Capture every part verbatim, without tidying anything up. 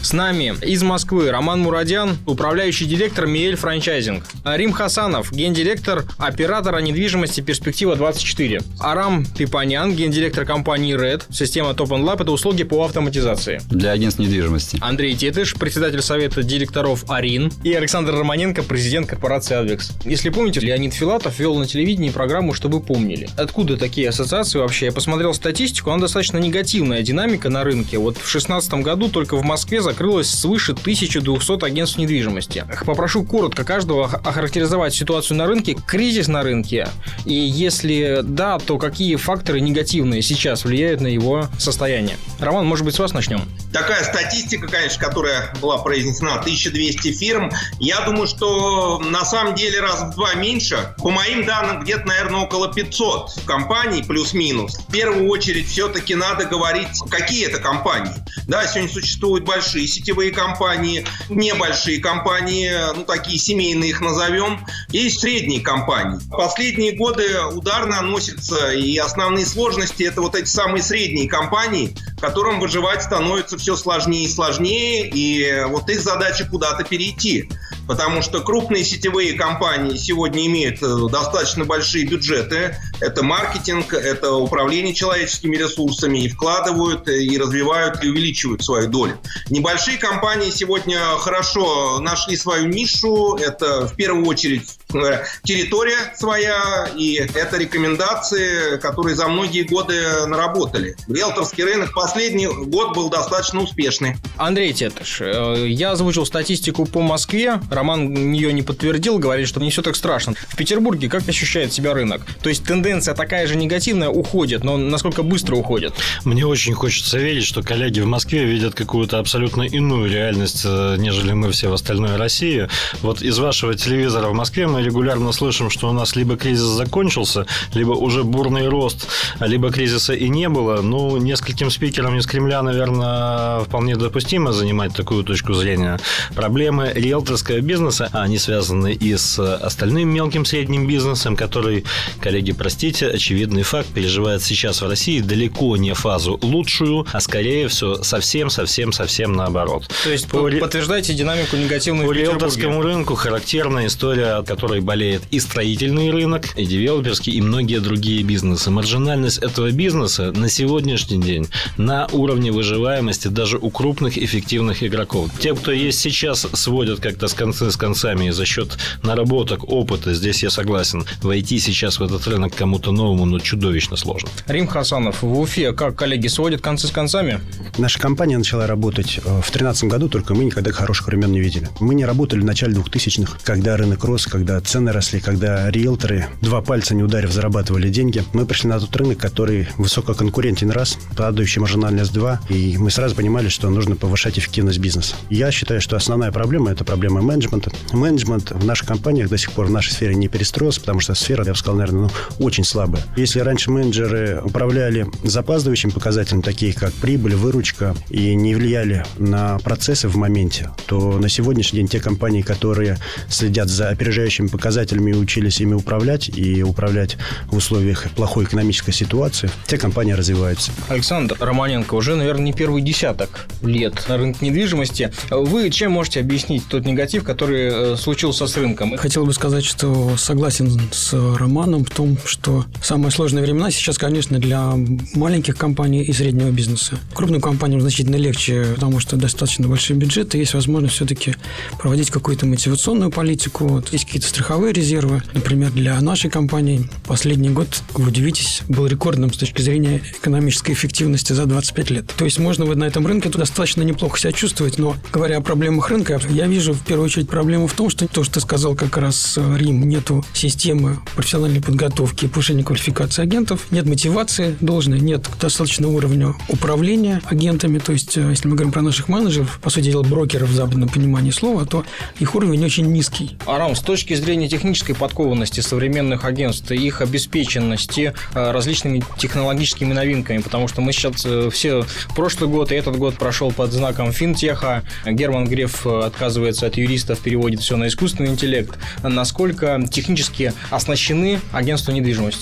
С нами из Москвы Роман Мурадян, управляющий директор Миэль Франчайзинг. Рим Хасанов, гендиректор оператора недвижимости «Перспектива двадцать четыре». Арам Пипанян, гендиректор компании Red. Система Top and Lab – это услуги по автоматизации. Для агентств недвижимости. Андрей Тетыш, председатель совета директоров Арин. И Александр Романенко, президент корпорации Адвекс. Если помните, Леонид Филатов вел на телевидении программу «Чтобы помнили». Откуда такие ассоциации вообще? Я посмотрел статистику, она достаточно негативная динамика на рынке. Вот в две тысячи шестнадцатом году только в Москве закрылось свыше тысячи двухсот агентств недвижимости. Попрошу коротко каждого охарактеризовать ситуацию на рынке, кризис на рынке. И если да, то какие факторы негативные сейчас влияют на его состояние? Роман, может быть, с вас начнем? Такая статистика, конечно, которая была произнесена, тысяча двести фирм. Я думаю, что на самом деле раз в два меньше. По моим данным, где-то, наверное, около пятьсот компаний, плюс-минус. В первую очередь, все-таки надо говорить, какие это компании. Да, сегодня существуют большие сетевые компании, небольшие компании, ну, такие семейные их назовем. Есть средние компании. Последние годы удар наносится, и основные сложности – это вот эти самые средние компании, которым выживать становится все сложнее и сложнее, и вот их задача куда-то перейти. Потому что крупные сетевые компании сегодня имеют достаточно большие бюджеты. Это маркетинг, это управление человеческими ресурсами. И вкладывают, и развивают, и увеличивают свою долю. Небольшие компании сегодня хорошо нашли свою нишу. Это в первую очередь территория своя, и это рекомендации, которые за многие годы наработали. Риэлторский рынок последний год был достаточно успешный. Андрей Тетыш, я озвучил статистику по Москве. Роман ее не подтвердил, говорит, что не все так страшно. В Петербурге как ощущает себя рынок? То есть тенденция такая же негативная уходит, но насколько быстро уходит? Мне очень хочется верить, что коллеги в Москве видят какую-то абсолютно иную реальность, нежели мы все в остальной России. Вот из вашего телевизора в Москве мы регулярно слышим, что у нас либо кризис закончился, либо уже бурный рост, либо кризиса и не было. Ну, нескольким спикерам из Кремля, наверное, вполне допустимо занимать такую точку зрения. Проблемы риэлторского бизнеса, они связаны и с остальным мелким средним бизнесом, который, коллеги, простите, очевидный факт, переживает сейчас в России далеко не фазу лучшую, а скорее все совсем-совсем-совсем наоборот. То есть по, подтверждаете динамику негативную по в Петербурге? По риэлторскому рынку характерная история, от которой болеет и строительный рынок, и девелоперский, и многие другие бизнесы. Маржинальность этого бизнеса на сегодняшний день на уровне выживаемости даже у крупных эффективных игроков. Те, кто есть сейчас, сводят как-то с концы с концами, и за счет наработок, опыта, здесь я согласен, войти сейчас в этот рынок кому-то новому, но чудовищно сложно. Рим Хасанов, в Уфе как коллеги сводят концы с концами? Наша компания начала работать в две тысячи тринадцатом году, только мы никогда хороших времен не видели. Мы не работали в начале двухтысячных, когда рынок рос, когда цены росли, когда риэлторы, два пальца не ударив, зарабатывали деньги. Мы пришли на тот рынок, который высококонкурентен раз, падающий маржинальность два, и мы сразу понимали, что нужно повышать эффективность бизнеса. Я считаю, что основная проблема – это проблема менеджмента. Менеджмент в наших компаниях до сих пор в нашей сфере не перестроился, потому что сфера, я бы сказал, наверное, ну, очень слабая. Если раньше менеджеры управляли запаздывающими показателями, такие как прибыль, выручка, и не влияли на процессы в моменте, то на сегодняшний день те компании, которые следят за опережающими показателями и учились ими управлять, и управлять в условиях плохой экономической ситуации, те компании развиваются. Александр Романенко, уже, наверное, не первый десяток лет на рынке недвижимости. Вы чем можете объяснить тот негатив, который случился с рынком? Хотел бы сказать, что согласен с Романом в том, что самые сложные времена сейчас, конечно, для маленьких компаний и среднего бизнеса. Крупным компаниям значительно легче, потому что достаточно большие бюджеты, есть возможность все-таки проводить какую-то мотивационную политику. Вот. Есть какие-то страховые резервы. Например, для нашей компании последний год, вы удивитесь, был рекордным с точки зрения экономической эффективности за двадцать пять лет. То есть можно на этом рынке достаточно неплохо себя чувствовать, но говоря о проблемах рынка, я вижу в первую очередь проблему в том, что то, что ты сказал как раз, Рим, нету системы профессиональной подготовки и повышения квалификации агентов, нет мотивации должной, нет достаточного уровня управления агентами. То есть, если мы говорим про наших менеджеров, по сути дела, брокеров в западном понимании слова, то их уровень очень низкий. Арам, с точки зрения технической подкованности современных агентств и их обеспеченности различными технологическими новинками, потому что мы сейчас все прошлый год и этот год прошел под знаком финтеха, Герман Греф отказывается от юристов, переводит все на искусственный интеллект. Насколько технически оснащены агентства недвижимости?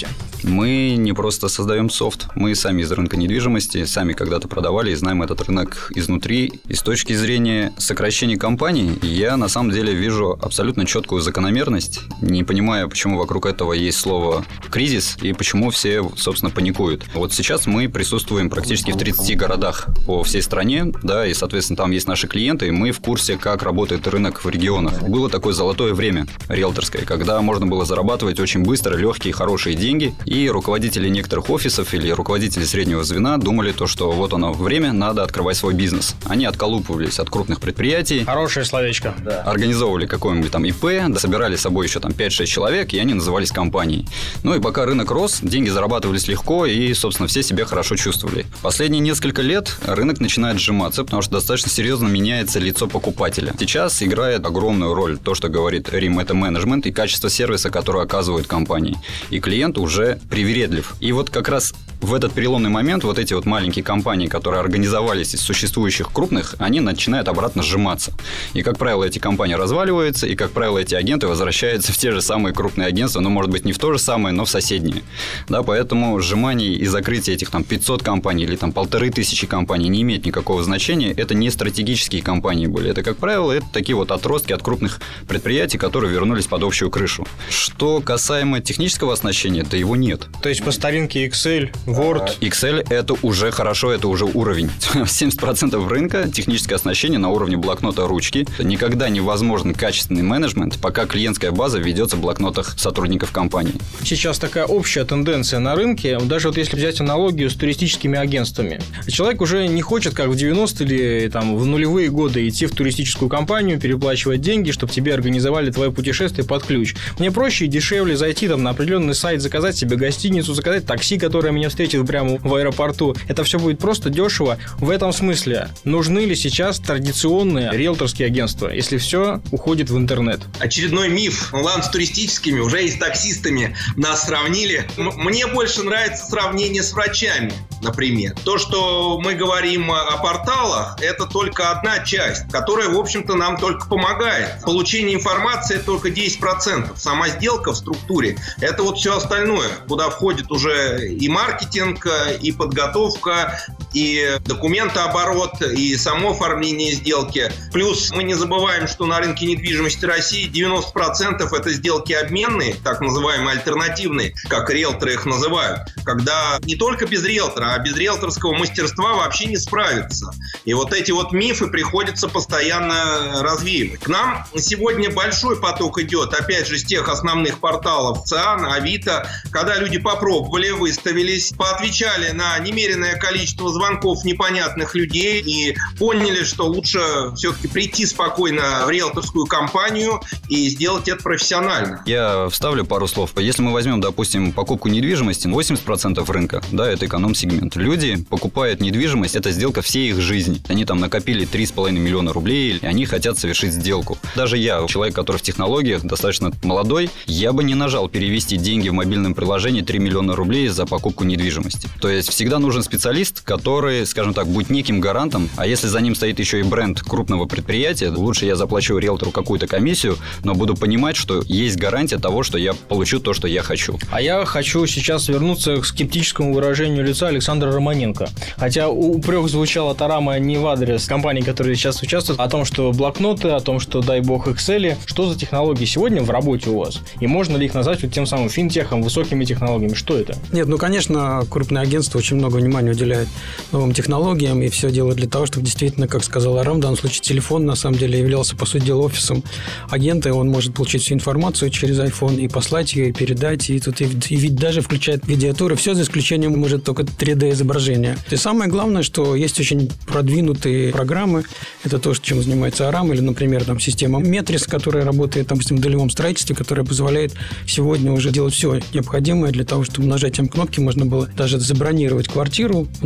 Мы не просто создаем софт, мы сами из рынка недвижимости, сами когда-то продавали и знаем этот рынок изнутри. И с точки зрения сокращения компаний, я на самом деле вижу абсолютно четкую закономерность, не понимая, почему вокруг этого есть слово «кризис» и почему все, собственно, паникуют. Вот сейчас мы присутствуем практически в тридцати городах по всей стране, да, и, соответственно, там есть наши клиенты, и мы в курсе, как работает рынок в регионах. Было такое золотое время риэлторское, когда можно было зарабатывать очень быстро, легкие, хорошие деньги, и руководители некоторых офисов или руководители среднего звена думали то, что вот оно время, надо открывать свой бизнес. Они отколупывались от крупных предприятий. Хорошее словечко. Да. Организовывали какое-нибудь там ИП, да, собирали с собой еще там пять-шесть человек, и они назывались компанией. Ну и пока рынок рос, деньги зарабатывались легко, и, собственно, все себя хорошо чувствовали. Последние несколько лет рынок начинает сжиматься, потому что достаточно серьезно меняется лицо покупателя. Сейчас играет огромную роль то, что говорит Рим, это менеджмент и качество сервиса, который оказывают компании. И клиент уже привередлив. И вот как раз в этот переломный момент вот эти вот маленькие компании, которые организовались из существующих крупных, они начинают обратно сжиматься. И, как правило, эти компании разваливаются, и, как правило, эти агенты возвращаются в те же самые крупные агентства, но, может быть, не в то же самое, но в соседние. Да, поэтому сжимание и закрытие этих там пятьсот компаний или там полторы тысячи компаний не имеет никакого значения. Это не стратегические компании были. Это, как правило, это такие вот отростки от крупных предприятий, которые вернулись под общую крышу. Что касаемо технического оснащения, то его нет. То есть по старинке Excel, Word. Excel это уже хорошо, это уже уровень. семьдесят процентов рынка техническое оснащение на уровне блокнота, ручки. Никогда невозможен качественный менеджмент, пока клиентская база ведется в блокнотах сотрудников компании. Сейчас такая общая тенденция на рынке, даже вот если взять аналогию с туристическими агентствами. Человек уже не хочет, как в девяностые или там, в нулевые годы, идти в туристическую компанию, переплачивать деньги, чтобы тебе организовали твое путешествие под ключ. Мне проще и дешевле зайти там, на определенный сайт, заказать себе гостиницу, заказать такси, которое меня встретит прямо в аэропорту. Это все будет просто дешево. В этом смысле, нужны ли сейчас традиционные риэлторские агентства, если все уходит в интернет? Очередной миф. Ладно, с туристическими, уже и с таксистами нас сравнили. Мне больше нравится сравнение с врачами, например. То, что мы говорим о порталах, это только одна часть, которая, в общем-то, нам только помогает. Получение информации – только десять процентов. Сама сделка в структуре – это вот все остальное, куда входит уже и маркетинг, и подготовка, и документооборот, и само оформление сделки. Плюс мы не забываем, что на рынке недвижимости России девяносто процентов это сделки обменные, так называемые альтернативные, как риэлторы их называют, когда не только без риэлтора, а без риэлторского мастерства вообще не справиться. И вот эти вот мифы приходится постоянно развеивать. К нам сегодня большой поток идет, опять же, с тех основных порталов ЦИАН, Авито, когда люди попробовали, выставились, поотвечали на немеренное количество звонков непонятных людей и поняли, что лучше все-таки прийти спокойно в риэлторскую компанию и сделать это профессионально. Я вставлю пару слов. Если мы возьмем, допустим, покупку недвижимости, восемьдесят процентов рынка, да, это эконом-сегмент. Люди покупают недвижимость, это сделка всей их жизни. Они там накопили три с половиной миллиона рублей, и они хотят совершить сделку. Даже я, человек, который в технологиях, достаточно молодой, я бы не нажал перевести деньги в мобильном приложении три миллиона рублей за покупку недвижимости. То есть всегда нужен специалист, который, скажем так, будет неким гарантом, а если за ним стоит еще и бренд крупного предприятия, лучше я заплачу риэлтору какую-то комиссию, но буду понимать, что есть гарантия того, что я получу то, что я хочу. А я хочу сейчас вернуться к скептическому выражению лица Александра Романенко. Хотя упрек звучал от Арама не в адрес компаний, которые сейчас участвуют, о том, что блокноты, о том, что, дай бог, Excel. Что за технологии сегодня в работе у вас? И можно ли их назвать вот тем самым финтехом, высокими технологиями? Что это? Нет, ну, конечно, крупные агентства очень много внимания уделяют новым технологиям и все делают для того, чтобы действительно, как сказал Арам, в данном случае телефон на самом деле являлся, по сути дела, офисом агента, и он может получить всю информацию через iPhone и послать ее, и передать, и тут и, и ведь даже включает видеотуры, все за исключением может только три дэ изображения. И самое главное, что есть очень продвинутые программы, это то, чем занимается Арам, или, например, там система Метрис, которая работает, допустим, в долевом строительстве, которая позволяет сегодня уже делать все необходимое для того, чтобы нажатием кнопки можно было даже забронировать квартиру в наших застройках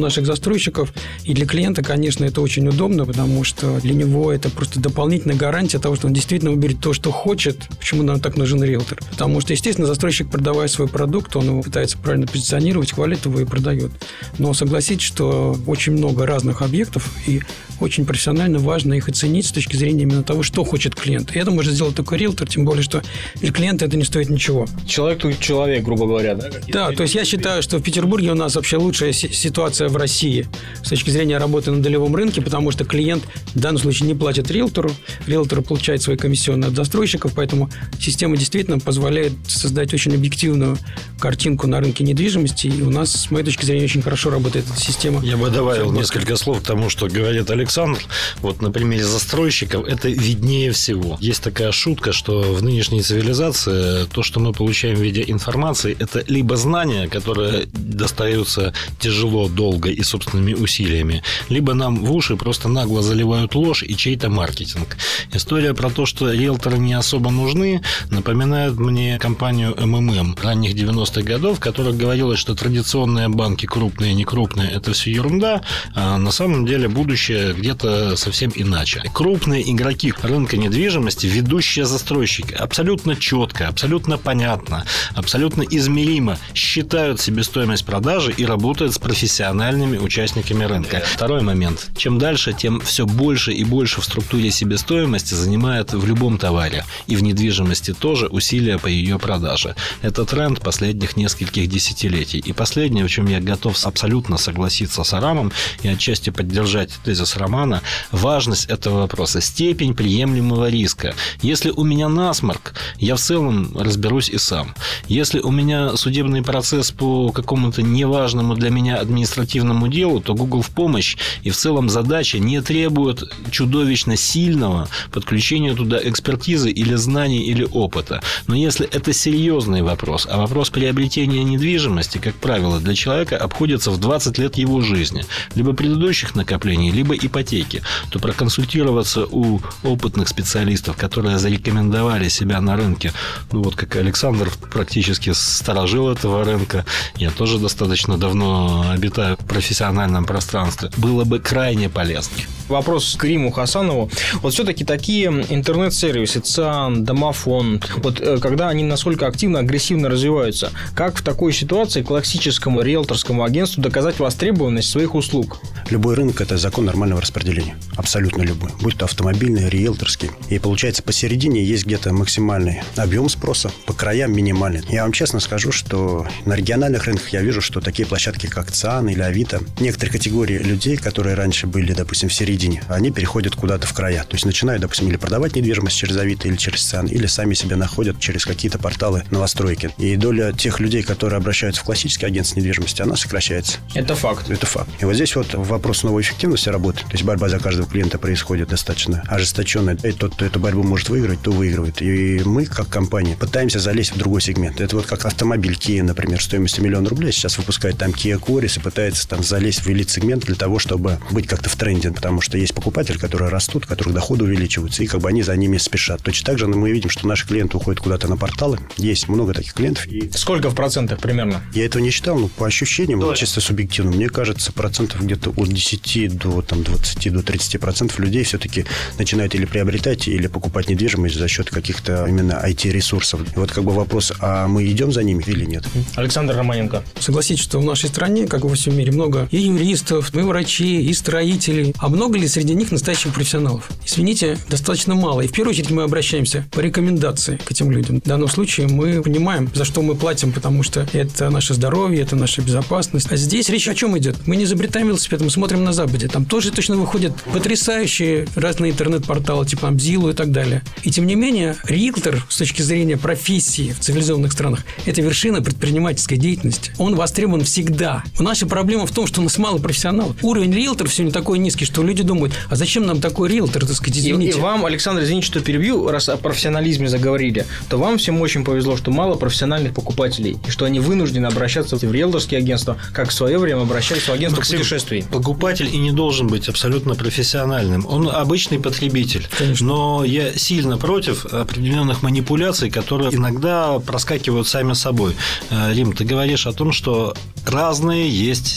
застройщиков. И для клиента, конечно, это очень удобно, потому что для него это просто дополнительная гарантия того, что он действительно выберет то, что хочет. Почему нам так нужен риэлтор? Потому что, естественно, застройщик, продавая свой продукт, он его пытается правильно позиционировать, хвалит его и продает. Но согласитесь, что очень много разных объектов, и очень профессионально важно их оценить с точки зрения именно того, что хочет клиент. И это может сделать только риэлтор, тем более, что для клиента это не стоит ничего. Человек тут человек, грубо говоря, да? Да, то есть я считаю, что в Петербурге у нас вообще лучшая ситуация в России с точки зрения работы на долевом рынке, потому что клиент в данном случае не платит риэлтору, риэлтор получает свои комиссионные от застройщиков, поэтому система действительно позволяет создать очень объективную картинку на рынке недвижимости, и у нас, с моей точки зрения, очень хорошо работает эта система. Я бы добавил несколько слов к тому, что говорит Александр. Вот на примере застройщиков это виднее всего. Есть такая шутка, что в нынешней цивилизации то, что мы получаем в виде информации, это либо знания, которые достаются тяжело, долго и собственными усилиями, либо нам в уши просто нагло заливают ложь и чей-то маркетинг. История про то, что риэлторы не особо нужны, напоминает мне компанию эм эм эм ранних девяностых годов, которая говорила, что традиционные банки, крупные и некрупные, это все ерунда, а на самом деле будущее где-то совсем иначе. Крупные игроки рынка недвижимости, ведущие застройщики, абсолютно четко, абсолютно понятно, абсолютно измеримо считают себестоимость продажи и работают с профессиональными участниками рынка. Второй момент. Чем дальше, тем все больше и больше в структуре себестоимости занимает в любом товаре. И в недвижимости тоже усилия по ее продаже. Это тренд последних нескольких десятилетий. И последнее, в чем я готов абсолютно согласиться с Арамом и отчасти поддержать тезис Романа, важность этого вопроса, степень приемлемого риска. Если у меня насморк, я в целом разберусь и сам. Если у меня судебный процесс по какому-то неважному для меня административному делу, то Google в помощь, и в целом задача не требует чудовищно сильного подключения туда экспертизы или знаний или опыта. Но если это серьезный вопрос, а вопрос приобретения недвижимости, как правило, для человека обходится в двадцать лет его жизни, либо предыдущих накоплений, либо ипотеки, то проконсультироваться у опытных специалистов, которые зарекомендовали себя на рынке, ну вот как Александр практически сторожил этого рынка, я тоже достаточно давно обитаю в профессиональном пространстве, было бы крайне полезно. Вопрос к Риму Хасанову. Вот все-таки такие интернет-сервисы, ЦИАН, Домофонд, вот когда они насколько активно, агрессивно развиваются, как в такой ситуации классическому риэлторскому агентству доказать востребованность своих услуг? Любой рынок – это закон нормального распределения. Абсолютно любой. Будь то автомобильный, риэлторский. И получается, посередине есть где-то максимальный объем спроса, по краям минимальный. Я вам честно скажу, что на региональных рынках я вижу, что такие площадки, как ЦИАН или Авито, некоторые категории людей, которые раньше были, допустим, в середине, они переходят куда-то в края. То есть начинают, допустим, или продавать недвижимость через Авито или через ЦИАН, или сами себя находят через какие-то порталы новостройки. И доля тех людей, которые обращаются в классический агентство недвижимости, она сокращается. Это факт. Это факт. И вот здесь вот вопрос новой эффективности работы. То есть борьба за каждого клиента происходит достаточно ожесточенно. И тот, кто эту борьбу может выиграть, то выигрывает. И мы, как компания, пытаемся залезть в другой сегмент. Это вот как автомобиль Kia, например, стоимостью миллион рублей. Сейчас выпускает там Kia Coris и пытается там залезть в элит-сегмент для того, чтобы быть как-то в тренде. Потому что есть покупатели, которые растут, у которых доходы увеличиваются, и как бы они за ними спешат. Точно так же мы видим, что наши клиенты уходят куда-то на порталы. Есть много таких клиентов. И... Сколько в процентах примерно? Я этого не считал, но по ощущениям, вот, чисто субъективно, мне кажется, процентов где-то от десяти до там, двадцати до тридцати процентов людей все-таки начинают или приобретать, или покупать недвижимость за счет каких-то именно ай ти-ресурсов. И вот как бы вопрос, а мы идем за ними или нет? Александр Романенко. Согласитесь, что в нашей стране, как и во всем мире, много и юристов, и врачей, и строителей. А много ли среди них настоящих профессионалов? Извините, достаточно мало. И в первую очередь мы обращаемся по рекомендации к этим людям. В данном случае мы понимаем, за что мы платим, потому что это наше здоровье, это наша безопасность. А здесь речь о чем идет? Мы не изобретаем велосипед, мы смотрим на Западе. Там тоже точно выходят потрясающие разные интернет-порталы, типа Амзилу и так далее. И тем не менее, риэлтор с точки зрения профессии в цивилизованных странах – это вершина предпринимательской деятельности. Он востребован всегда. Наша проблема в том, что у нас мало профессионалов. Уровень риэлторов сегодня такой низкий, что люди думают, а зачем нам такой риэлтор, так сказать, извините. И, и вам, Александр, извините, что перебью, раз о профессионализме заговорили, то вам всем очень повезло, что мало профессиональных покупателей, и что они вынуждены обращаться в риэлторские агентства, как в свое время обращались в агентство Максим, путешествий. Покупатель и не должен быть абсолютно профессиональным. Он обычный потребитель. Конечно. Но я сильно против определенных манипуляций, которые иногда проскакивают сами собой. Рим, ты говоришь о том, что разные есть сегменты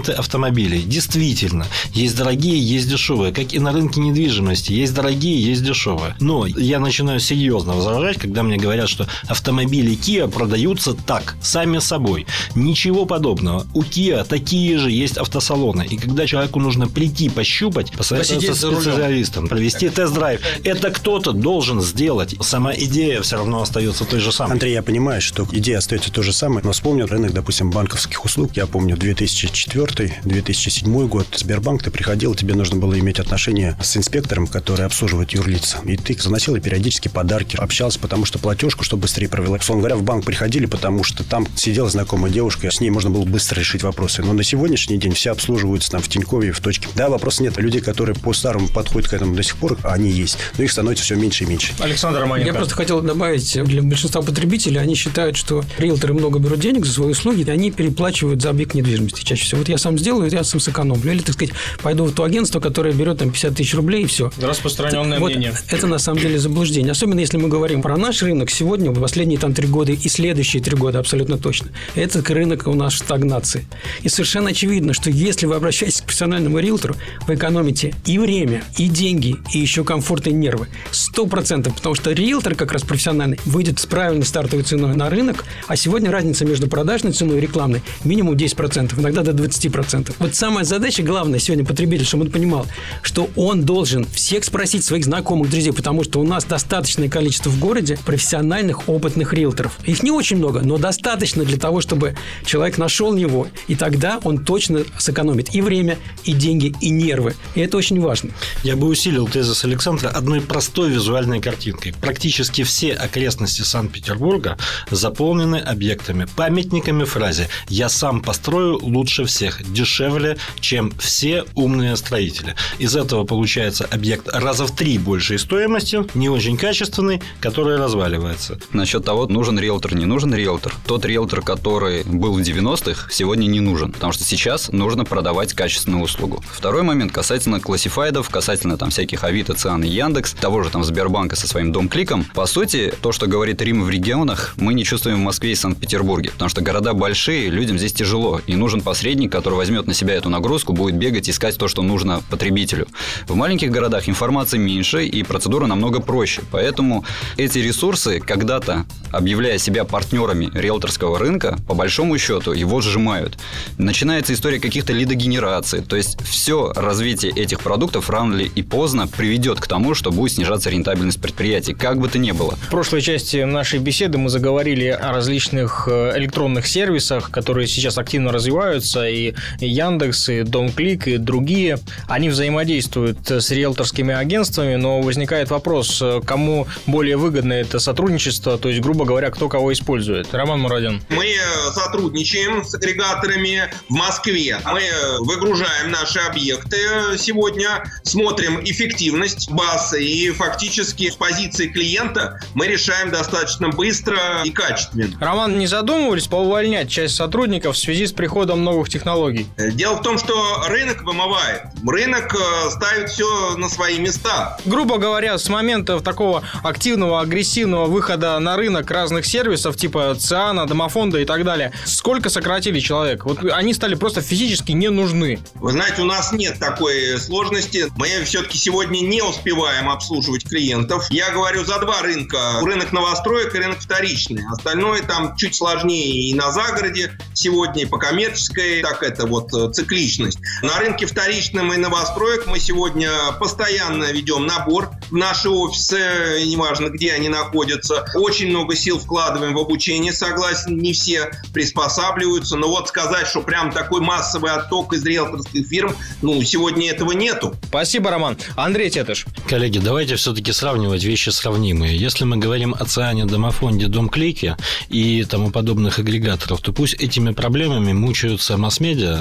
сегменты автомобилей. Действительно, есть дорогие, есть дешевые. Как и на рынке недвижимости. Есть дорогие, есть дешевые. Но я начинаю серьезно возражать, когда мне говорят, что автомобили Kia продаются так, сами собой. Ничего подобного. У Kia такие же есть автосалоны. И когда человеку нужно прийти, пощупать, посоветоваться с специалистом, провести тест-драйв, это кто-то должен сделать. Сама идея все равно остается той же самой. Андрей, я понимаю, что идея остается той же самой, но вспомню рынок, допустим, банковских услуг. Я помню две тысячи четвёртый - две тысячи седьмой год. Сбербанк, ты приходил, тебе нужно было иметь отношение с инспектором, который обслуживает юрлица. И ты заносил и периодически подарки, общался, потому что платежку, чтобы быстрее провела. Условно говоря, в банк приходили, потому что там сидела знакомая девушка, с ней можно было быстро решить вопросы. Но на сегодняшний день все обслуживаются там в Тинькове, в точке. Да, вопроса нет. Людей, которые по-старому подходят к этому до сих пор, они есть. Но их становится все меньше и меньше. Александр Романенко. Я просто хотел добавить, для большинства потребителей они считают, что риэлторы много берут денег за свои услуги, и они переплачивают за объект недвижимости чаще всего. Вот я сам сделаю, я сам сэкономлю. Или, так сказать, пойду в то агентство, которое берет там пятьдесят тысяч рублей, и все. Распространенное вот мнение. Это на самом деле заблуждение. Особенно если мы говорим про наш рынок сегодня, в последние там три года и следующие три года абсолютно точно. Этот рынок у нас в стагнации. И совершенно очевидно, что если вы обращаетесь к профессиональному риэлтору, вы экономите и время, и деньги, и еще комфорт и нервы. Сто процентов. Потому что риэлтор как раз профессиональный выйдет с правильной стартовой ценой на рынок, а сегодня разница между продажной ценой и рекламной минимум десять процентов, иногда до двадцать процентов. Вот самая задача главная сегодня потребитель, чтобы он понимал, что он должен всех спросить, своих знакомых, друзей, потому что у нас достаточное количество в городе профессиональных, опытных риэлторов. Их не очень много, но достаточно для того, чтобы человек нашел его, и тогда он точно сэкономит и время, и деньги, и нервы. И это очень важно. Я бы усилил тезис Александра одной простой визуальной картинкой. Практически все окрестности Санкт-Петербурга заполнены объектами, памятниками фразе «Я сам построю лучше всех, дешевле, чем все умные строители». Из этого получается объект раза в три большей стоимостью, не очень качественный, который разваливается. Насчет того, нужен риэлтор, не нужен риэлтор. Тот риэлтор, который был в девяностых, сегодня не нужен, потому что сейчас нужно продавать качественную услугу. Второй момент касательно классифайдов, касательно там всяких Авито, Циан и Яндекс, того же там Сбербанка со своим Дом-кликом. По сути, то, что говорит Рим в регионах, мы не чувствуем в Москве и Санкт-Петербурге, потому что города большие, людям здесь тяжело, и нужен посредник, который возьмет на себя эту нагрузку, будет бегать, искать то, что нужно потребителю. В маленьких городах информации меньше, и процедура намного проще, поэтому эти ресурсы, когда-то объявляя себя партнерами риэлторского рынка, по большому счету его сжимают. Начинается история каких-то лидогенераций, то есть все развитие этих продуктов рано или поздно приведет к тому, что будет снижаться рентабельность предприятий, как бы то ни было. В прошлой части нашей беседы мы заговорили о различных электронных сервисах, которые сейчас активно развиваются, и Яндекс, и Дом-клик, и другие. Они взаимодействуют с риэлторскими агентствами, но возникает вопрос, кому более выгодно это сотрудничество, то есть, грубо говоря, кто кого использует. Роман Мурадян. Мы сотрудничаем с агрегаторами в Москве. Мы выгружаем наши объекты сегодня, смотрим эффективность баз, и фактически с позиции клиента мы решаем достаточно быстро и качественно. Роман, не задумывались поувольнять часть сотрудников в связи с приходом новых технологий? Дело в том, что рынок вымывает. Рынок ставит все на свои места. Грубо говоря, с момента такого активного, агрессивного выхода на рынок разных сервисов, типа Циана, Домофонда и так далее, сколько сократили человек? Вот они стали просто физически не нужны. Вы знаете, у нас нет такой сложности. Мы все-таки сегодня не успеваем обслуживать клиентов. Я говорю за два рынка. Рынок новостроек и рынок вторичный. Остальное там чуть сложнее и на загороде сегодня, и по коммерческой. Так это вот цикличность. На рынке вторичном и новостроек мы сегодня постоянно ведем набор в наши офисы, неважно где они находятся. Очень много сил вкладываем в обучение, согласен, не все приспосабливаются. Но вот сказать, что прям такой массовый отток из риэлторских фирм, ну, сегодня этого нету. Спасибо, Роман. Андрей Тетыш. Коллеги, давайте все-таки сравнивать вещи сравнимые. Если мы говорим о Циане, Домофонде, Дом-клике и тому подобных агрегаторов, то пусть этими проблемами мучаются масс-медиа,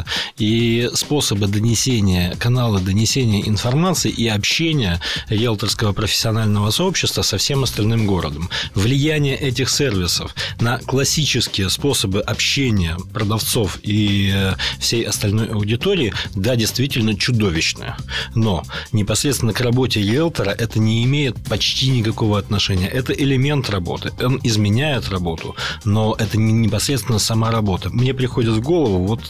и способы донесения, каналы донесения информации и общения риэлторского профессионального сообщества со всем остальным городом. Влияние этих сервисов на классические способы общения продавцов и всей остальной аудитории, да, действительно чудовищное. Но непосредственно к работе риэлтора это не имеет почти никакого отношения. Это элемент работы. Он изменяет работу, но это не непосредственно сама работа. Мне приходит в голову вот простейший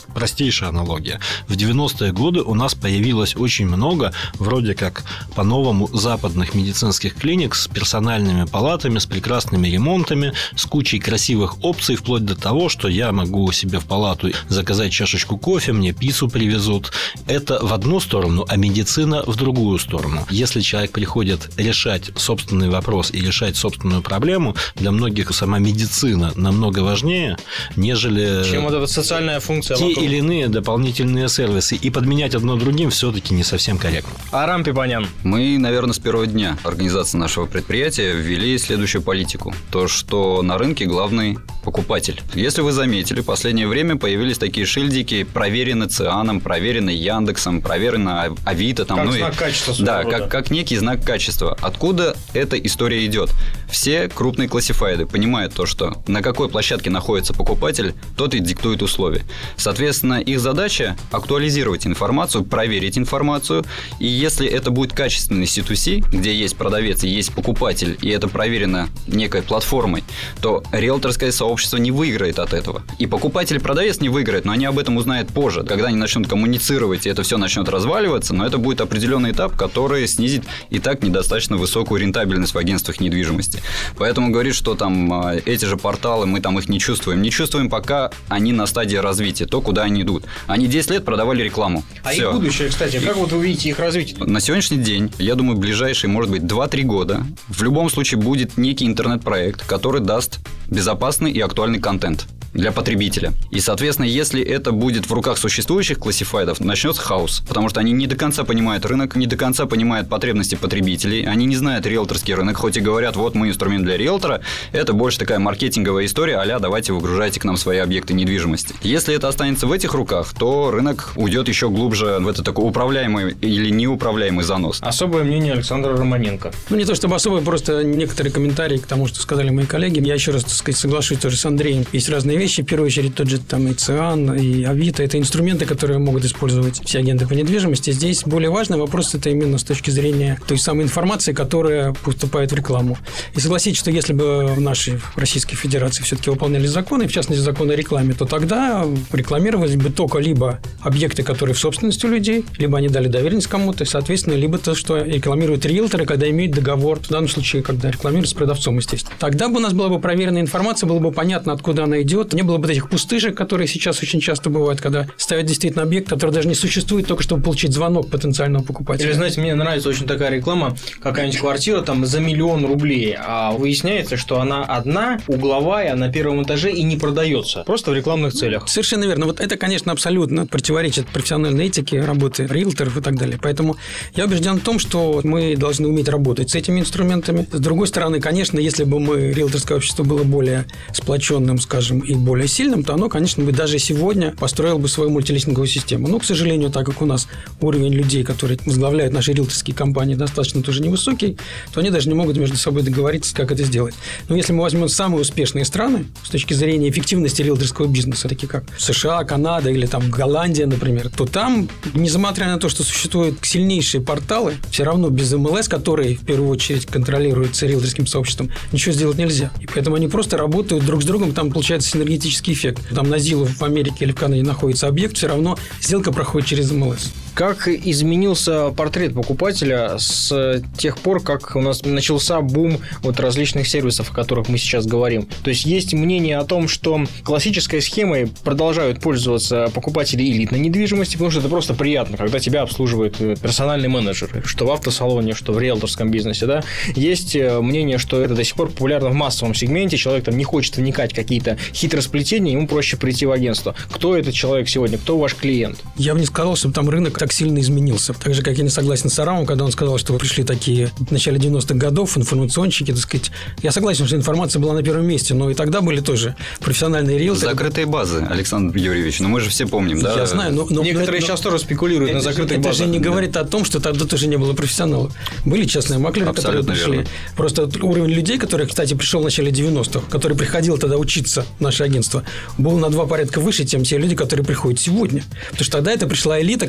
простейшая аналогия. В девяностые годы у нас появилось очень много, вроде как по-новому, западных медицинских клиник с персональными палатами, с прекрасными ремонтами, с кучей красивых опций, вплоть до того, что я могу себе в палату заказать чашечку кофе, мне пиццу привезут. Это в одну сторону, а медицина в другую сторону. Если человек приходит решать собственный вопрос и решать собственную проблему, для многих сама медицина намного важнее, нежели чем вот эта социальная функция те вокруг. Или иные дополнительные сервисы. И подменять одно другим все-таки не совсем корректно. Арам Пипанян. Мы, наверное, с первого дня организации нашего предприятия ввели следующую политику. То, что на рынке главный покупатель. Если вы заметили, в последнее время появились такие шильдики: проверены Цианом, проверены Яндексом, проверены Авито. Там, как ну знак и... качества. Да, как, как некий знак качества. Откуда эта история идет? Все крупные классифайды понимают то, что на какой площадке находится покупатель, тот и диктует условия. Соответственно, их задача – актуализировать информацию, проверить информацию. И если это будет качественный си ту си, где есть продавец и есть покупатель, и это проверено некой платформой, то риэлторское сообщество не выиграет от этого. И покупатель и продавец не выиграет, но они об этом узнают позже, когда они начнут коммуницировать, и это все начнет разваливаться, но это будет определенный этап, который снизит и так недостаточно высокую рентабельность в агентствах недвижимости. Поэтому говорит, что там эти же порталы, мы там их не чувствуем. Не чувствуем, пока они на стадии развития, то, куда они идут. Они десять лет продавали рекламу. А Всё. их будущее, кстати, как вот вы видите их развитие? На сегодняшний день, я думаю, ближайшие, может быть, два-три года в любом случае будет некий интернет-проект, который даст безопасный и актуальный контент для потребителя. И, соответственно, если это будет в руках существующих классифайдов, начнется хаос, потому что они не до конца понимают рынок, не до конца понимают потребности потребителей, они не знают риэлторский рынок, хоть и говорят, вот мы инструмент для риэлтора, это больше такая маркетинговая история, а-ля давайте выгружайте к нам свои объекты недвижимости. Если это останется в этих руках, то рынок уйдет еще глубже в этот такой управляемый или неуправляемый занос. Особое мнение Александра Романенко. Ну, не то чтобы особое, просто некоторые комментарии к тому, что сказали мои коллеги. Я еще раз, так сказать, соглашусь тоже с Андреем. Есть разные вещи. В первую очередь, тот же там и Циан, и Авито. Это инструменты, которые могут использовать все агенты по недвижимости. Здесь более важный вопрос, это именно с точки зрения той самой информации, которая поступает в рекламу. И согласитесь, что если бы в нашей в Российской Федерации все-таки выполняли законы, в частности, законы о рекламе, то тогда рекламировались бы только либо объекты, которые в собственности у людей, либо они дали доверенность кому-то, и, соответственно, либо то, что рекламируют риэлторы, когда имеют договор, в данном случае, когда рекламируют с продавцом, естественно. Тогда бы у нас была бы проверенная информация, было бы понятно, откуда она идет, не было бы этих пустышек, которые сейчас очень часто бывают, когда ставят действительно объект, который даже не существует, только чтобы получить звонок потенциального покупателя. Или, знаете, мне нравится очень такая реклама, какая-нибудь квартира там за миллион рублей, а выясняется, что она одна, угловая, на первом этаже и не продается, просто в рекламных целях. Совершенно верно. Вот это, конечно, абсолютно противоречит профессиональной этике работы риэлторов и так далее. Поэтому я убежден в том, что мы должны уметь работать с этими инструментами. С другой стороны, конечно, если бы мы, риэлторское общество, было более сплоченным, скажем, и более сильным, то оно, конечно, бы даже сегодня построило бы свою мультилистинговую систему. Но, к сожалению, так как у нас уровень людей, которые возглавляют наши риэлторские компании, достаточно тоже невысокий, то они даже не могут между собой договориться, как это сделать. Но если мы возьмем самые успешные страны с точки зрения эффективности риэлторского бизнеса, такие как США, Канада или там Голландия, например, то там, несмотря на то, что существуют сильнейшие порталы, все равно без эм эл эс, которые в первую очередь контролируются риэлторским сообществом, ничего сделать нельзя. И поэтому они просто работают друг с другом, там получается синергетический эффект. Там на Зилу в Америке или в Канаде находится объект, все равно сделка проходит через эм эл эс. Как изменился портрет покупателя с тех пор, как у нас начался бум вот различных сервисов, о которых мы сейчас говорим? То есть, есть мнение о том, что классической схемой продолжают пользоваться покупатели элитной недвижимости, потому что это просто приятно, когда тебя обслуживает персональный менеджер, что в автосалоне, что в риэлторском бизнесе, да? Есть мнение, что это до сих пор популярно в массовом сегменте, человек там не хочет вникать в какие-то хитросплетения, ему проще прийти в агентство. Кто этот человек сегодня? Кто ваш клиент? Я бы не сказал, чтобы там рынок так сильно изменился. Так же, как я не согласен с Арамом, когда он сказал, что пришли такие в начале девяностых годов информационщики, так сказать. Я согласен, что информация была на первом месте, но и тогда были тоже профессиональные риэлторы. Закрытые базы, Александр Юрьевич. Ну, мы же все помним, да? Я знаю, но... но Некоторые но, сейчас тоже спекулируют на закрытых это базах. Это же не говорит о том, что тогда тоже не было профессионалов. Были частные маклеры, которые пришли. Верно. Просто уровень людей, который, кстати, пришел в начале девяностых, который приходил тогда учиться в наше агентство, был на два порядка выше, чем те люди, которые приходят сегодня. Потому что тогда это пришла элита, которая оказалась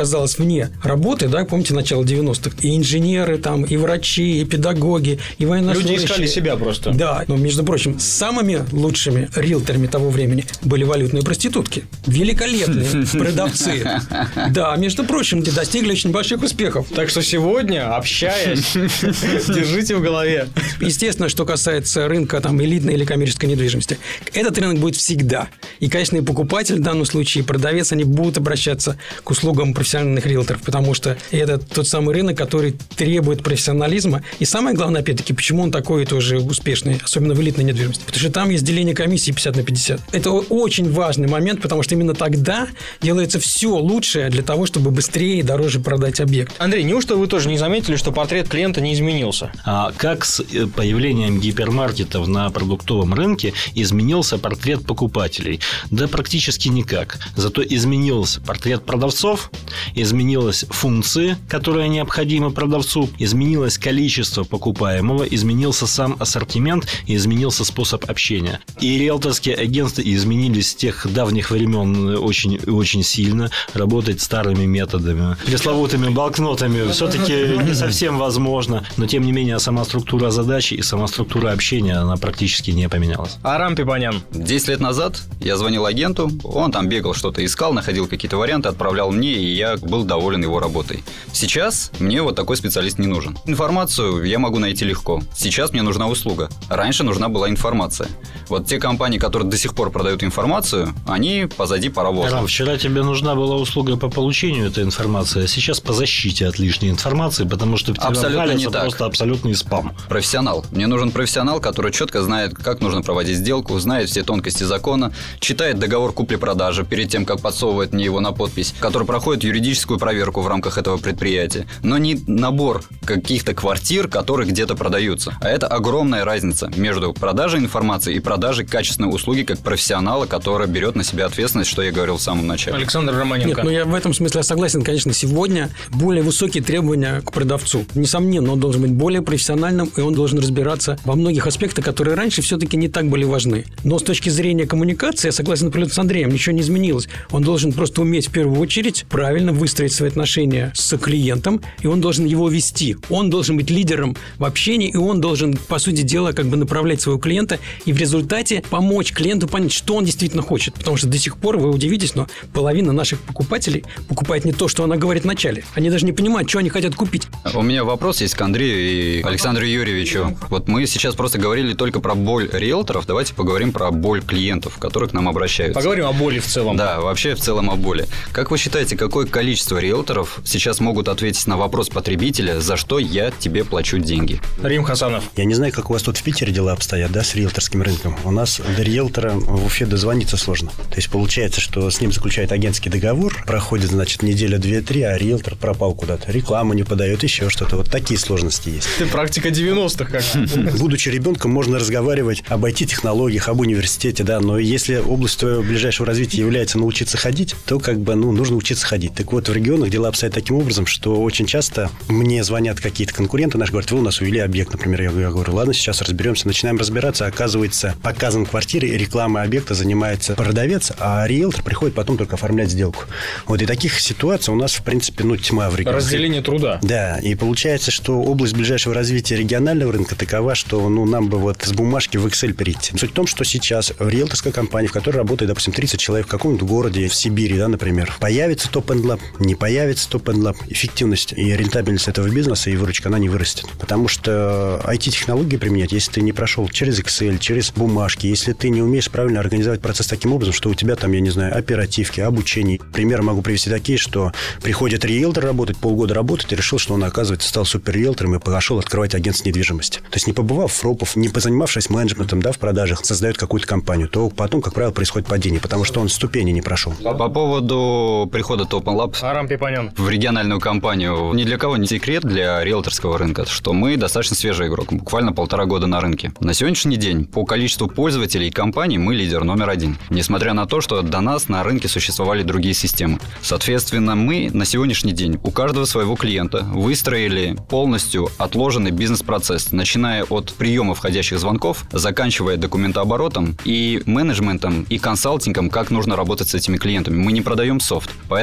оказалась вне работы, да, помните, начало девяностых, и инженеры там, и врачи, и педагоги, и военнослужащие. Люди искали себя просто. Да, но, между прочим, самыми лучшими риэлторами того времени были валютные проститутки. Великолепные продавцы. Да, между прочим, достигли очень больших успехов. Так что сегодня, общаясь, держите в голове. Естественно, что касается рынка там, элитной или коммерческой недвижимости, этот рынок будет всегда. И, конечно, и покупатель в данном случае, и продавец, они будут обращаться к услугам профессиональных риэлторов, потому что это тот самый рынок, который требует профессионализма. И самое главное, опять-таки, почему он такой тоже успешный, особенно в элитной недвижимости. Потому что там есть деление комиссии пятьдесят на пятьдесят. Это очень важный момент, потому что именно тогда делается все лучшее для того, чтобы быстрее и дороже продать объект. Андрей, неужто вы тоже не заметили, что портрет клиента не изменился? А как с появлением гипермаркетов на продуктовом рынке изменился портрет покупателей? Да практически никак. Зато изменился портрет продавцов, изменилась функции, которые необходимы продавцу, изменилось количество покупаемого, изменился сам ассортимент и изменился способ общения. И риэлторские агентства изменились с тех давних времен очень, очень сильно. Работать старыми методами, пресловутыми блокнотами все-таки не совсем возможно. Но, тем не менее, сама структура задачи и сама структура общения, она практически не поменялась. Арам Пипанян. десять лет назад я звонил агенту, он там бегал, что-то искал, находил какие-то варианты, отправлял мне, и я был доволен его работой. Сейчас мне вот такой специалист не нужен. Информацию я могу найти легко. Сейчас мне нужна услуга. Раньше нужна была информация. Вот те компании, которые до сих пор продают информацию, они позади паровоза. Арам, вчера тебе нужна была услуга по получению этой информации, а сейчас по защите от лишней информации, потому что в тебя абсолютно не так. Просто абсолютный спам. Профессионал. Мне нужен профессионал, который четко знает, как нужно проводить сделку, знает все тонкости закона, читает договор купли-продажи перед тем, как подсовывает мне его на подпись, который проходит юридическую проверку в рамках этого предприятия. Но не набор каких-то квартир, которые где-то продаются. А это огромная разница между продажей информации и продажей качественной услуги как профессионала, который берет на себя ответственность, что я говорил в самом начале. Александр Романенко. Нет, ну я в этом смысле согласен. Конечно, сегодня более высокие требования к продавцу. Несомненно, он должен быть более профессиональным, и он должен разбираться во многих аспектах, которые раньше все-таки не так были важны. Но с точки зрения коммуникации, я согласен абсолютно с Андреем, ничего не изменилось. Он должен просто уметь в первую очередь правильно выстроить свои отношения с клиентом, и он должен его вести. Он должен быть лидером в общении, и он должен, по сути дела, как бы направлять своего клиента, и в результате помочь клиенту понять, что он действительно хочет. Потому что до сих пор, вы удивитесь, но половина наших покупателей покупает не то, что она говорит в начале. Они даже не понимают, что они хотят купить. У меня вопрос есть к Андрею и Александру Юрьевичу. Вот мы сейчас просто говорили только про боль риэлторов, давайте поговорим про боль клиентов, которые к нам обращаются. Поговорим о боли в целом. Да, вообще в целом о боли. Как вы считаете, какое количество риэлторов сейчас могут ответить на вопрос потребителя, за что я тебе плачу деньги? Рим Хасанов. Я не знаю, как у вас тут в Питере дела обстоят, да, с риэлторским рынком. У нас до риэлтора в Уфе дозвониться сложно. То есть получается, что с ним заключает агентский договор, проходит, значит, неделя, две, три, а риэлтор пропал куда-то. Рекламу не подает, еще что-то. Вот такие сложности есть. Ты практика девяностых как. Будучи ребенком, можно разговаривать об ай ти-технологиях, об университете, да, но если область твоего ближайшего развития является научиться ходить, то как бы, ну, нужно учиться ходить. Так вот, в регионах дела обстоят таким образом, что очень часто мне звонят какие-то конкуренты наши, говорят, вы у нас увели объект, например. Я, я говорю, ладно, сейчас разберемся. Начинаем разбираться. Оказывается, показом квартиры и рекламой объекта занимается продавец, а риэлтор приходит потом только оформлять сделку. Вот и таких ситуаций у нас, в принципе, ну, тьма в регионах. Разделение труда. Да, и получается, что область ближайшего развития регионального рынка такова, что, ну, нам бы вот с бумажки в Excel перейти. Суть в том, что сейчас риэлторская компания, в которой работает, допустим, тридцать человек в каком-нибудь городе, в Сибири, да, например, появится топ-энд-лаб, не появится топ-энд-лаб, эффективность и рентабельность этого бизнеса и выручка, она не вырастет. Потому что ай ти-технологии применять, если ты не прошел через Excel, через бумажки, если ты не умеешь правильно организовать процесс таким образом, что у тебя там, я не знаю, оперативки, обучение. Примеры могу привести такие, что приходит риэлтор работать, полгода работать и решил, что он, оказывается, стал супер-риэлтором и пошел открывать агентство недвижимости. То есть не побывав в ропов, не позанимавшись менеджментом, да, в продажах, создает какую-то компанию, то потом, как правило, происходит падение, потому что он ступени не прошел. По поводу прихода топ-энд-лаб Арам Пипанян. в региональную компанию, ни для кого не секрет для риэлторского рынка, что мы достаточно свежий игрок, буквально полтора года на рынке. На сегодняшний день по количеству пользователей и компаний мы лидер номер один, несмотря на то, что до нас на рынке существовали другие системы. Соответственно, мы на сегодняшний день у каждого своего клиента выстроили полностью отложенный бизнес-процесс, начиная от приема входящих звонков, заканчивая документооборотом и менеджментом, и консалтингом, как нужно работать с этими клиентами. Мы не продаем софт. Поэтому, когда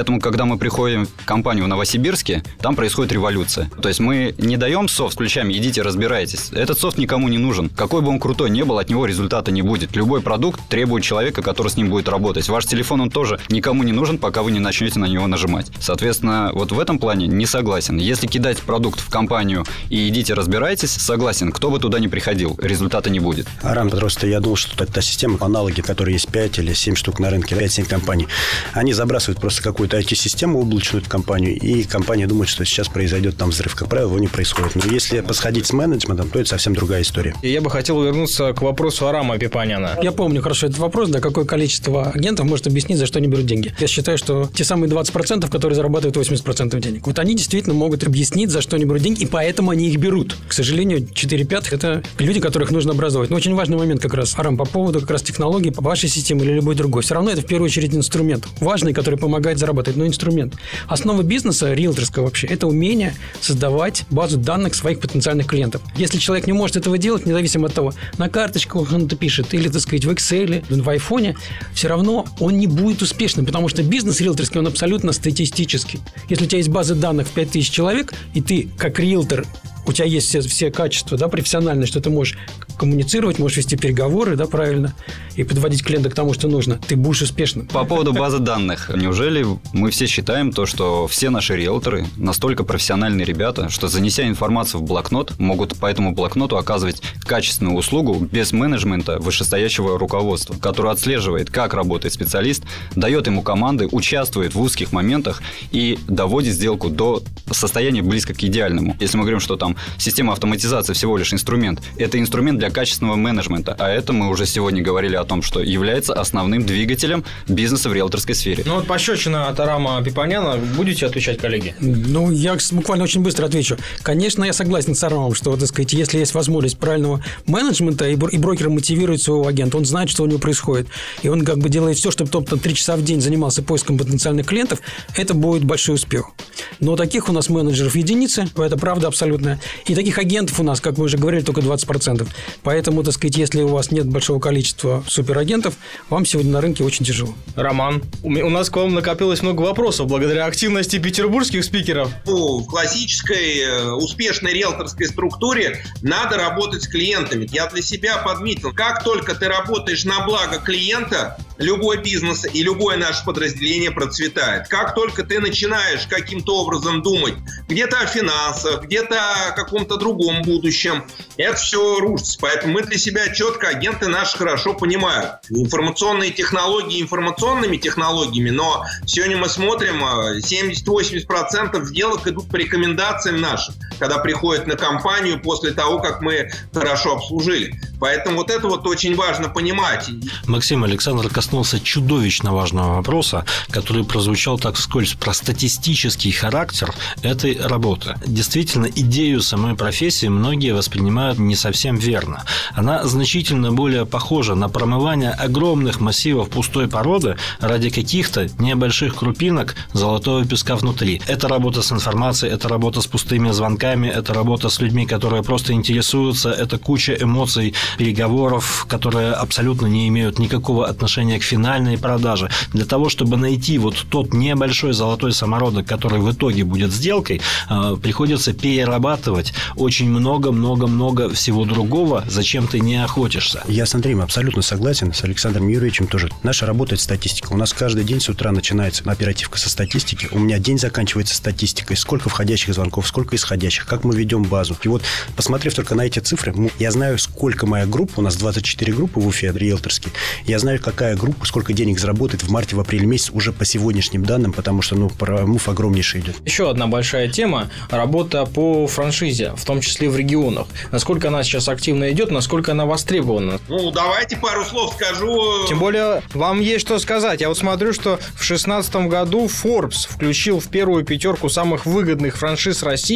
мы приходим в компанию в Новосибирске, там происходит революция. То есть мы не даем софт с ключами, идите разбирайтесь. Этот софт никому не нужен. Какой бы он крутой ни был, от него результата не будет. Любой продукт требует человека, который с ним будет работать. Ваш телефон, он тоже никому не нужен, пока вы не начнете на него нажимать. Соответственно, вот в этом плане не согласен. Если кидать продукт в компанию и идите разбирайтесь, согласен. Кто бы туда ни приходил, результата не будет. Арам, просто я думал, что та система, аналоги, которые есть пять или семь штук на рынке, пять-семь компаний, они забрасывают просто какую-то ай ти-систему облачную в компанию, и компания думает, что сейчас произойдет там взрыв. Как правило, его не происходит. Но если посходить с менеджментом, то это совсем другая история. И я бы хотел вернуться к вопросу Арама Пипаняна. Я помню хорошо этот вопрос, да, какое количество агентов может объяснить, за что они берут деньги. Я считаю, что те самые двадцать процентов, которые зарабатывают восемьдесят процентов денег, вот они действительно могут объяснить, за что они берут деньги, и поэтому они их берут. К сожалению, четыре пятых – это люди, которых нужно образовать. Но очень важный момент как раз, Арам, по поводу как раз технологий, вашей системы или любой другой. Все равно это в первую очередь инструмент. Важный, который помогает зарабатывать, но инструмент. Основа бизнеса, риэлторского вообще, это умение создавать базу данных своих потенциальных клиентов. Если человек не может этого делать, независимо от того, на карточку он это пишет, или, так сказать, в Excel, в айфоне, все равно он не будет успешным, потому что бизнес риэлторский, он абсолютно статистический. Если у тебя есть база данных в пять тысяч человек, и ты, как риэлтор, у тебя есть все, все качества, да, профессиональные, что ты можешь коммуницировать, можешь вести переговоры, да, правильно, и подводить клиента к тому, что нужно, ты будешь успешным. По поводу базы данных. Неужели мы все считаем то, что все наши риэлторы настолько профессиональные ребята, что, занеся информацию в блокнот, могут по этому блокноту оказывать качественную услугу без менеджмента вышестоящего руководства, которое отслеживает, как работает специалист, дает ему команды, участвует в узких моментах и доводит сделку до состояния близко к идеальному. Если мы говорим, что там система автоматизации всего лишь инструмент, это инструмент для качественного менеджмента, а это мы уже сегодня говорили о том, что является основным двигателем бизнеса в риэлторской сфере. Ну вот пощечина от Арама Пипаняна, будете отвечать, коллеги? Ну, я буквально очень быстро отвечу. Конечно, я согласен с Арамом, что, так сказать, если есть возможность правильного менеджмента, и брокер мотивирует своего агента, он знает, что у него происходит, и он как бы делает все, чтобы топ три часа в день занимался поиском потенциальных клиентов, это будет большой успех. Но таких у нас менеджеров единицы, это правда абсолютная. И таких агентов у нас, как мы уже говорили, только двадцать процентов. Поэтому, так сказать, если у вас нет большого количества суперагентов, вам сегодня на рынке очень тяжело. Роман, у нас к вам накопилось много вопросов благодаря активности петербургских спикеров. В классической успешной риэлторской структуре надо работать с клиентами. Я для себя подметил, как только ты работаешь на благо клиента, любой бизнес и любое наше подразделение процветает. Как только ты начинаешь каким-то образом думать где-то о финансах, где-то о каком-то другом будущем, это все рушится. Поэтому мы для себя четко, агенты наши хорошо понимают. Информационные технологии информационными технологиями, но сегодня мы смотрим, семьдесят-восемьдесят процентов сделок идут по рекомендациям нашим, когда приходят на компанию после того, как мы хорошо обслужили. Поэтому вот это вот очень важно понимать. Максим, Александр коснулся чудовищно важного вопроса, который прозвучал так вскользь, про статистический характер этой работы. Действительно, идею самой профессии многие воспринимают не совсем верно. Она значительно более похожа на промывание огромных массивов пустой породы ради каких-то небольших крупинок золотого песка внутри. Это работа с информацией, это работа с пустыми звонками, это работа с людьми, которые просто интересуются, это куча эмоций, переговоров, которые абсолютно не имеют никакого отношения к финальной продаже. Для того, чтобы найти вот тот небольшой золотой самородок, который в итоге будет сделкой, приходится перерабатывать очень много-много-много всего другого, зачем ты не охотишься. Я с Андреем абсолютно согласен, с Александром Юрьевичем тоже. Наша работа – это статистика. У нас каждый день с утра начинается оперативка со статистики. У меня день заканчивается статистикой. Сколько входящих звонков, сколько исходящих, как мы ведем базу. И вот, посмотрев только на эти цифры, я знаю, сколько моя группа, у нас двадцать четыре группы в Уфе, риэлторские. Я знаю, какая группа, сколько денег заработает в марте, в апреле месяц уже по сегодняшним данным, потому что, ну, мув огромнейший идет. Еще одна большая тема – работа по франшизе, в том числе в регионах. Насколько она сейчас активно идет, насколько она востребована? Ну, давайте пару слов скажу. Тем более, вам есть что сказать. Я вот смотрю, что в шестнадцатом году Forbes включил в первую пятерку самых выгодных франшиз России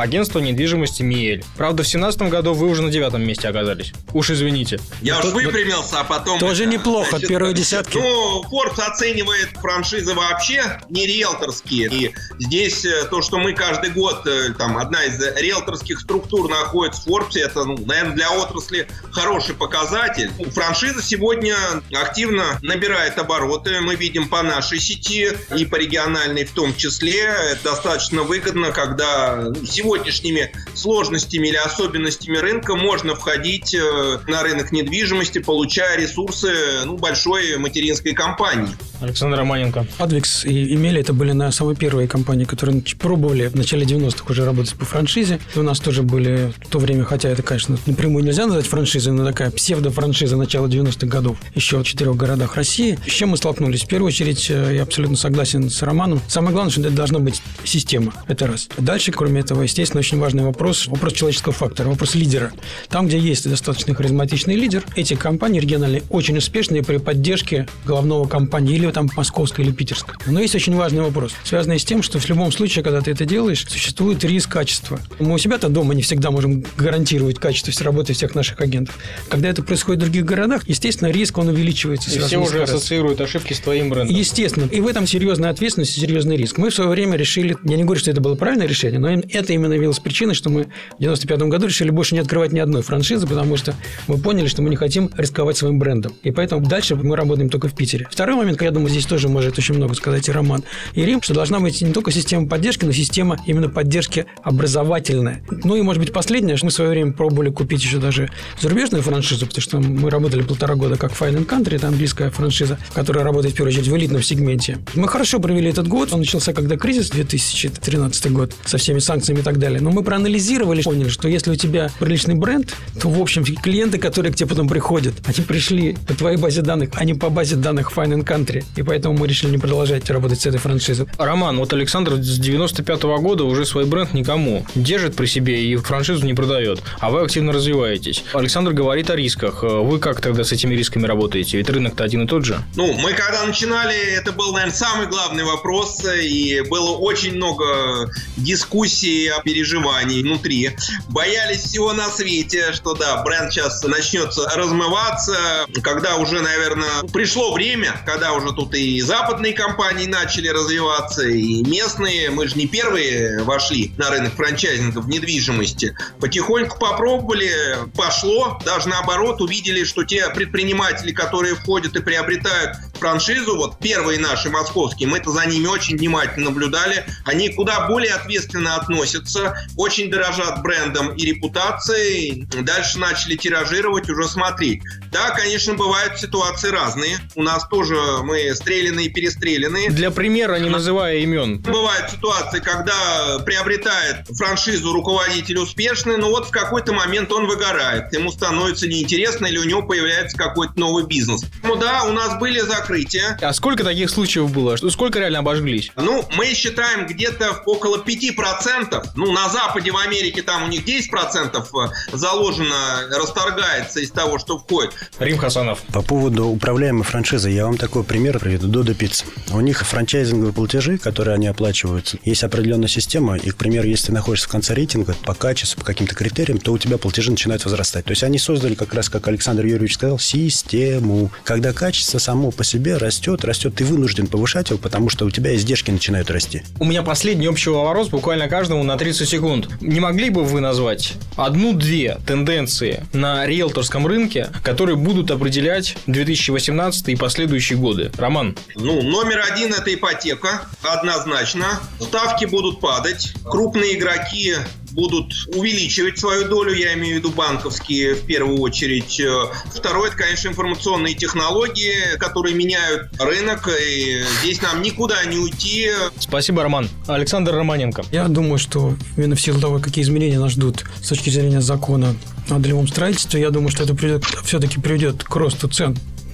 агентство недвижимости Миель. Правда, в семнадцатом году вы уже на девятом месте оказались. Уж извините. Я уж выпрямился, а потом... Тоже это, неплохо, значит, первые десятки. Ну, Forbes оценивает франшизы вообще не риэлторские. И здесь то, что мы каждый год, там, одна из риэлторских структур находится в Forbes, это, ну, наверное, для отрасли хороший показатель. Франшиза сегодня активно набирает обороты. Мы видим по нашей сети и по региональной в том числе. Это достаточно выгодно, когда сегодняшними сложностями или особенностями рынка можно входить на рынок недвижимости, получая ресурсы, ну, большой материнской компании. Александр Романенко. Advex и Имели это были, наверное, самые первые компании, которые пробовали в начале девяностых уже работать по франшизе. И у нас тоже были в то время, хотя это, конечно, напрямую нельзя назвать франшизой, но такая псевдофраншиза начала девяностых годов еще в четырех городах России. С чем мы столкнулись? В первую очередь, я абсолютно согласен с Романом. Самое главное, что это должна быть система. Это раз. Дальше, кроме этого, естественно, очень важный вопрос. Вопрос человеческого фактора, вопрос лидера. Там, где есть достаточно харизматичный лидер, эти компании региональные очень успешные при поддержке головного компании или там московской или питерской. Но есть очень важный вопрос, связанный с тем, что в любом случае, когда ты это делаешь, существует риск качества. Мы у себя-то дома не всегда можем гарантировать качество работы всех наших агентов. Когда это происходит в других городах, естественно, риск, он увеличивается. И все уже ассоциируют ошибки с твоим брендом. Естественно. И в этом серьезная ответственность и серьезный риск. Мы в свое время решили, я не говорю, что это было правильное решение, но это именно явилось причиной, что мы в девяносто пятом году решили больше не открывать ни одной франшизы, потому что мы поняли, что мы не хотим рисковать своим брендом. И поэтому дальше мы работаем только в Питере. Второй момент, я думаю, здесь тоже может очень много сказать и Роман, и Рим, что должна быть не только система поддержки, но система именно поддержки образовательная. Ну и, может быть, последнее, что мы в свое время пробовали купить еще даже зарубежную франшизу, потому что мы работали полтора года как Fine энд Country, это английская франшиза, которая работает, в первую очередь, в элитном сегменте. Мы хорошо провели этот год, он начался когда кризис, две тысячи тринадцатый год, со всеми санкциями и так далее. Но мы проанализировали, поняли, что если у тебя приличный бренд, то, в общем, клиенты, которые к тебе потом приходят, они пришли по твоей базе данных, а не по базе данных Fine энд Country. И поэтому мы решили не продолжать работать с этой франшизой. Роман, вот Александр с девяносто пятого года уже свой бренд никому держит при себе и франшизу не продает, а вы активно развиваетесь. Александр говорит о рисках. Вы как тогда с этими рисками работаете? Ведь рынок-то один и тот же. Ну, мы когда начинали, это был, наверное, самый главный вопрос, и было очень много дискуссий, переживаний внутри. Боялись всего на свете, что да, бренд сейчас начнется размываться, когда уже, наверное, пришло время, когда уже тут и западные компании начали развиваться, и местные. Мы же не первые вошли на рынок франчайзинга в недвижимости. Потихоньку попробовали, пошло. Даже наоборот, увидели, что те предприниматели, которые входят и приобретают франшизу, вот первые наши московские, мы-то за ними очень внимательно наблюдали. Они куда более ответственно относятся, очень дорожат брендом и репутацией. Дальше начали тиражировать, уже смотреть. Да, конечно, бывают ситуации разные. У нас тоже мы стреляные и перестреляные. Для примера, не называя имен. Бывают ситуации, когда приобретает франшизу руководитель успешный, но вот в какой-то момент он выгорает. Ему становится неинтересно или у него появляется какой-то новый бизнес. Ну да, у нас были закрытия. А сколько таких случаев было? Сколько реально обожглись? Ну, мы считаем где-то около пять процентов. Ну, на Западе, в Америке, там у них десять процентов заложено, расторгается из того, что входит. Рим Хасанов. По поводу управляемой франшизы, я вам такой пример приведу. Додо Пицца. У них франчайзинговые платежи, которые они оплачиваются, есть определенная система, и, к примеру, если ты находишься в конце рейтинга по качеству, по каким-то критериям, то у тебя платежи начинают возрастать. То есть они создали, как раз, как Александр Юрьевич сказал, систему. Когда качество само по себе растет, растет, ты вынужден повышать его, потому что у тебя издержки начинают расти. У меня последний общий вопрос буквально каждому на тридцать секунд. Не могли бы вы назвать одну-две тенденции на риэлторском рынке, которые будут определять две тысячи восемнадцатый и последующие годы? Роман. Ну, номер один – это ипотека, однозначно. Ставки будут падать, крупные игроки будут увеличивать свою долю, я имею в виду банковские в первую очередь. Второе – это, конечно, информационные технологии, которые меняют рынок, и здесь нам никуда не уйти. Спасибо, Роман. Александр Романенко. Я думаю, что именно в силу того, какие изменения нас ждут с точки зрения закона о долевом строительстве, я думаю, что это приведет, все-таки приведет к росту цен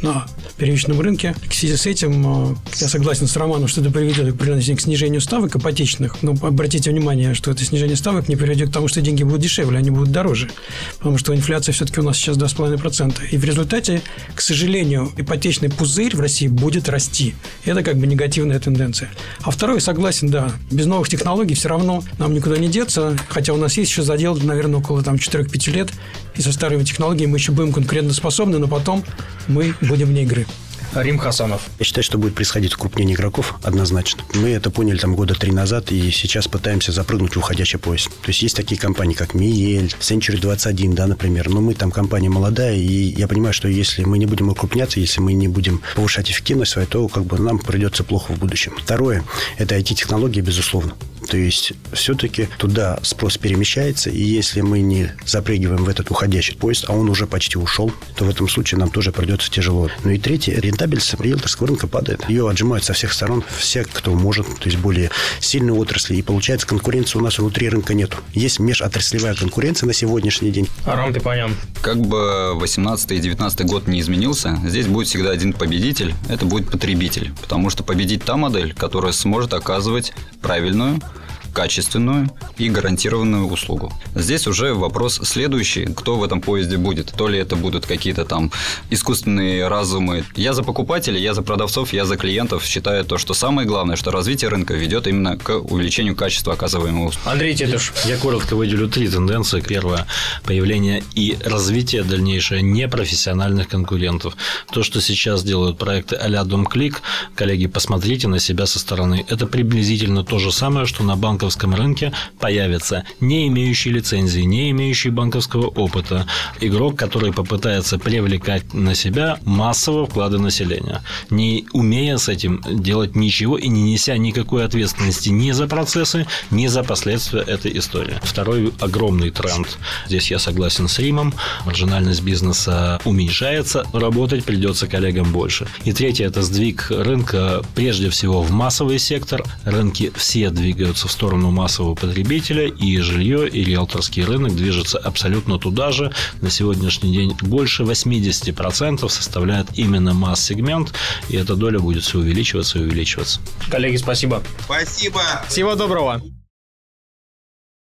на первичном рынке. В связи с этим я согласен с Романом, что это приведет к снижению ставок ипотечных. Но обратите внимание, что это снижение ставок не приведет к тому, что деньги будут дешевле, они будут дороже. Потому что инфляция все-таки у нас сейчас два с половиной процента. И в результате, к сожалению, ипотечный пузырь в России будет расти. Это как бы негативная тенденция. А второй, согласен, да, без новых технологий все равно нам никуда не деться. Хотя у нас есть еще задел, наверное, около там, четыре-пять лет. И со старыми технологиями мы еще будем конкурентоспособны, но потом мы будем вне игры. Рим Хасанов. Я считаю, что будет происходить укрупнение игроков однозначно. Мы это поняли там года три назад, и сейчас пытаемся запрыгнуть в уходящий поезд. То есть есть такие компании, как Миель, Century двадцать один, да, например. Но мы там компания молодая, и я понимаю, что если мы не будем укрупняться, если мы не будем повышать эффективность свою, то как бы нам придется плохо в будущем. Второе – это ай ти-технологии, безусловно. То есть все-таки туда спрос перемещается, и если мы не запрыгиваем в этот уходящий поезд, а он уже почти ушел, то в этом случае нам тоже придется тяжело. Ну и третье, рентабельность риэлторского рынка падает. Ее отжимают со всех сторон, все, кто может, то есть более сильные отрасли, и получается конкуренции у нас внутри рынка нету. Есть межотраслевая конкуренция на сегодняшний день. Арам Тыпанян. Как бы восемнадцатый и девятнадцатый год не изменился, здесь будет всегда один победитель, это будет потребитель, потому что победит та модель, которая сможет оказывать правильную, качественную и гарантированную услугу. Здесь уже вопрос следующий, кто в этом поезде будет. То ли это будут какие-то там искусственные разумы. Я за покупателей, я за продавцов, я за клиентов. Считаю то, что самое главное, что развитие рынка ведет именно к увеличению качества оказываемого услуг. Андрей Тетуш. Я коротко выделю три тенденции. Первое – появление и развитие дальнейшее непрофессиональных конкурентов. То, что сейчас делают проекты а-ля DomClick, коллеги, посмотрите на себя со стороны. Это приблизительно то же самое, что на банках рынке появится не имеющий лицензии, не имеющий банковского опыта игрок, который попытается привлекать на себя массовые вклады населения, не умея с этим делать ничего и не неся никакой ответственности ни за процессы, ни за последствия этой истории. Второй огромный тренд. Здесь я согласен с Римом. Маржинальность бизнеса уменьшается, работать придется коллегам больше. И третье – это сдвиг рынка прежде всего в массовый сектор. Рынки все двигаются в сторону массового потребителя, и жилье, и риэлторский рынок движется абсолютно туда же. На сегодняшний день больше восемьдесят процентов составляет именно масс-сегмент, и эта доля будет все увеличиваться и увеличиваться. Коллеги, спасибо. Спасибо. Всего доброго.